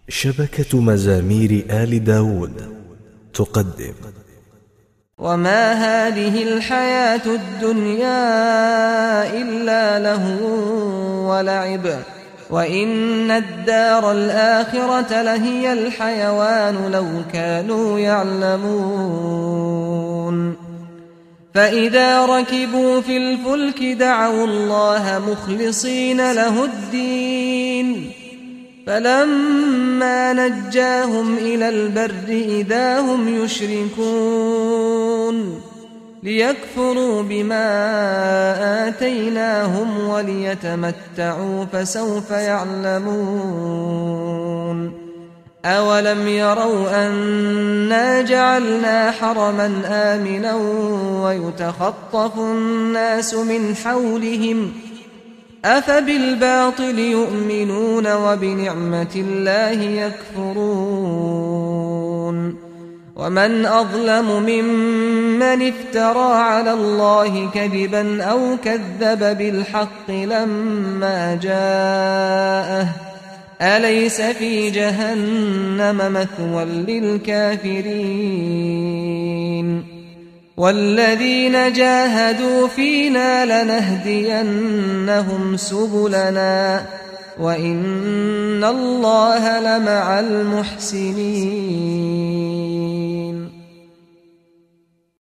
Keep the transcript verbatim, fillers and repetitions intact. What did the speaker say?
شبكة مزامير آل داود تقدم. وما هذه الحياة الدنيا إلا لهو ولعب وإن الدار الآخرة لهي الحيوان لو كانوا يعلمون. فإذا ركبوا في الفلك دعوا الله مخلصين له الدين فلما نجاهم إلى البر إذا هم يشركون ليكفروا بما آتيناهم وليتمتعوا فسوف يعلمون. أولم يروا أنا جعلنا حرما آمنا ويتخطف الناس من حولهم أفبالباطل يؤمنون وبنعمة الله يكفرون. ومن أظلم ممن افترى على الله كذبا أو كذب بالحق لما جاءه أليس في جهنم مثوى للكافرين. والذين جاهدوا فينا لنهدينهم سبلنا وإن الله لمع المحسنين.